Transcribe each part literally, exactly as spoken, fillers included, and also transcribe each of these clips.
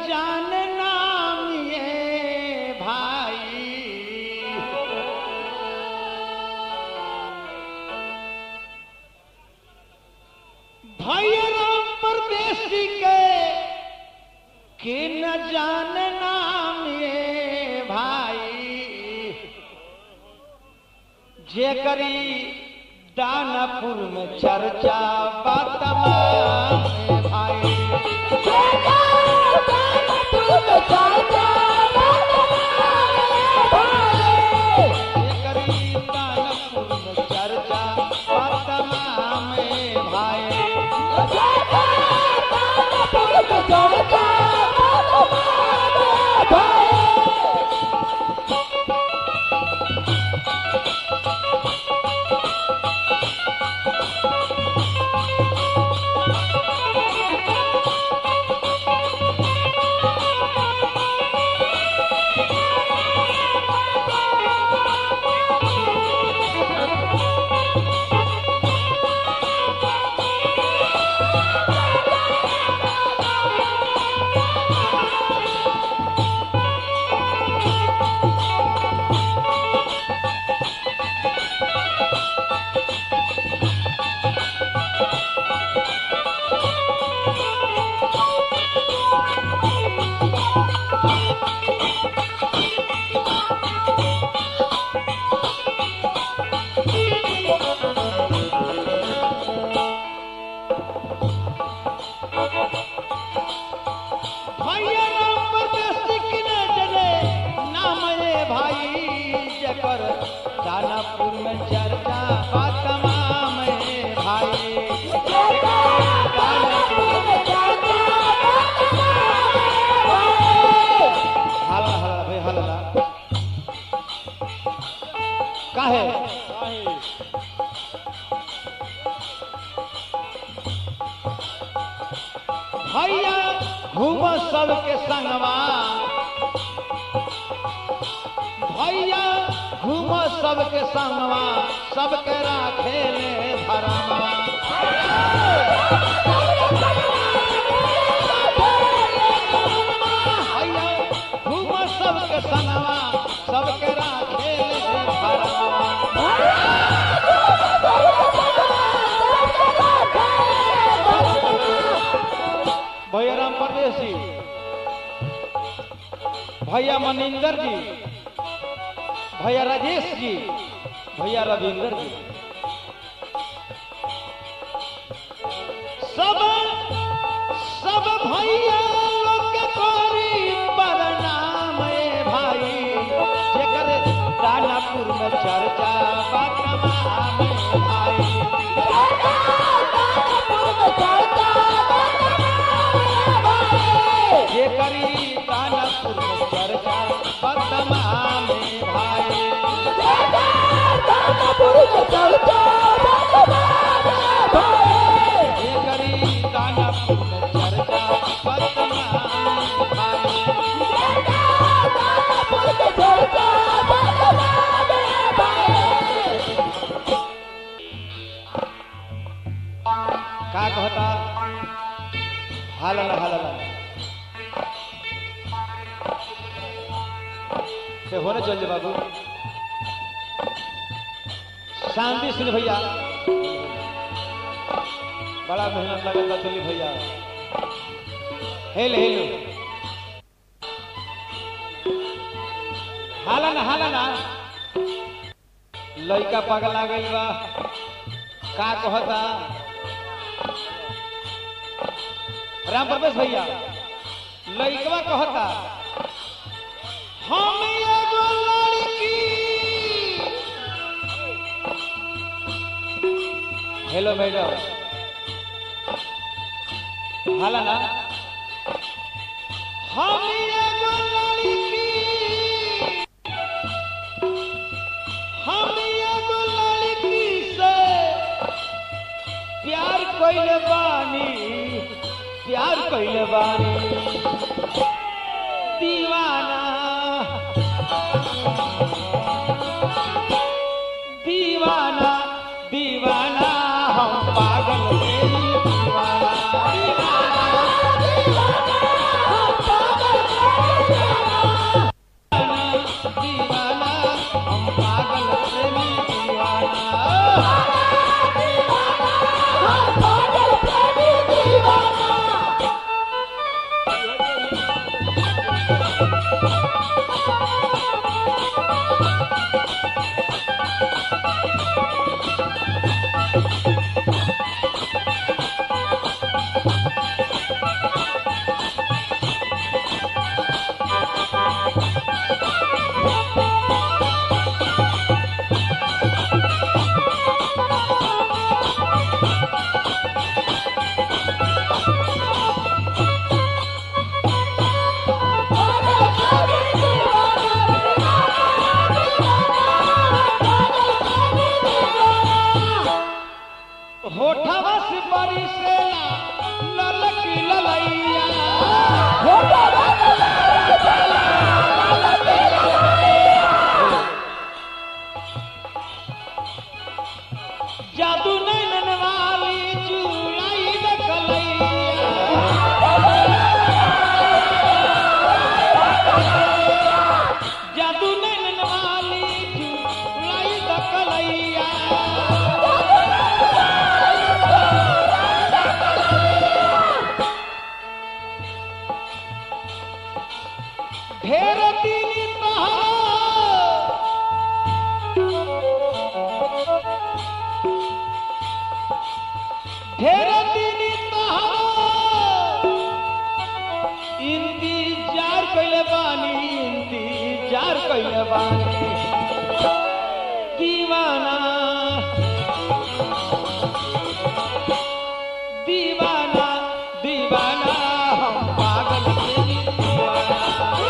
जाने नाम ये भाई भाई राम परदेसी के के न जाने नाम ये भाई जे करी दानापुर में चर्चा तमाम भाई दानापुर में चर्चा तमाम भाई हल्ला हल्ला भाई हल्ला काहे भैया घूम सबके संगवा भैया घूम सबके संगवा सबके राखे ले धरमवा भैया घूम सबके संगवा सबके राखे ले धरमवा भैया राम परदेसी भैया मनिंदर जी भैया राजेश जी भैया रविंदर जी सब सब भैया लोग के कोरी प्रणाम भाई जेकर दानापुर में चर्चा तमाम भाई जेकरी दानापुर में चर्चा तमाम भाई का कहता हालला हालला से होने चल जा बाबू शांति सिंह भैया बड़ा मेहनत लगता चलिए भैया हेलो हेलो हाला ना हाला ना लड़का पगला गई बा का कहता राम प्रवेश भैया लड़कवा कहता हम एगो लड़की हेलो मैडम हाला ना हम एगो लड़की हम एगो लड़की से प्यार कइले बानी प्यार कइले बानी दीवाना दीवाना दीवाना हम पागल तेरी दीवाना दीवाना दीवाना हम पागल होठवा से बरिसेला ललकी ललैया जादू नैनन वाली चुड़ाई दकलैया जादू नैनन वाली चुड़ाई दकलैया ढेर दिन ढेर दिन इंतजार कैले बानी इंतजार कैले बानी दीवाना दीवाना दीवाना हम पागल के दीवाना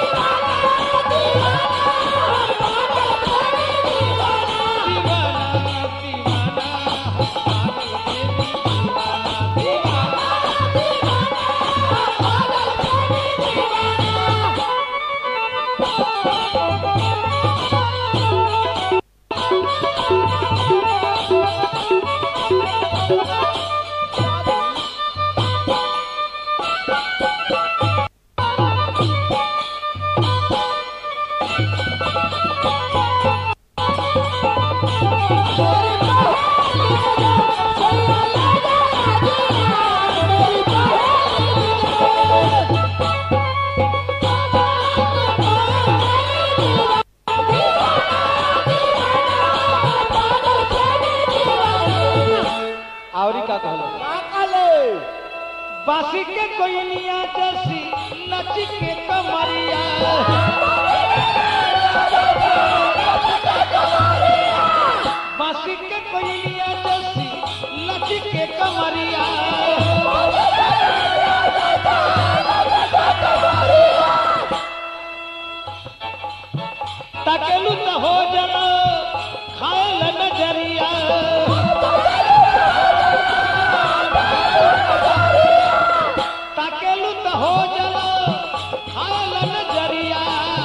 बासी के कोयनिया जैसी लची के कमरिया बासी के कोयनिया जैसी लची के कमरिया तकेलू तो हो जरा खायल नजरिया तकेलू तो हो जरा खायल नजरिया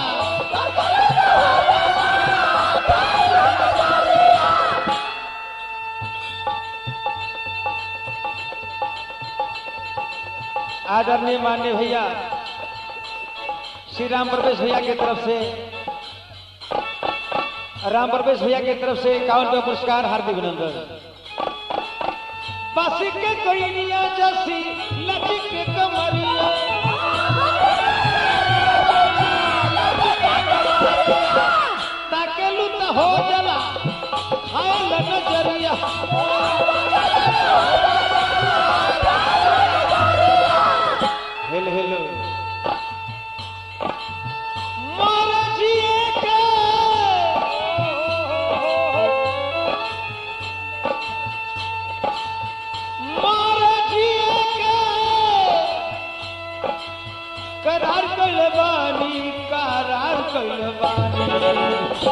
आदरणीय माननीय भैया श्री राम प्रवेश भैया की तरफ से राम प्रवेश भैया की तरफ से इक्यावन रुपया पुरस्कार हार्दिक अभिनंदन। बासी के कोयनिया जैसी लची के कमरिया तकेलू तो हो जला खायल नजरिया हेलो हेलो मारा जिए के मारा जिए के करार कैले बानी करार कैले बानी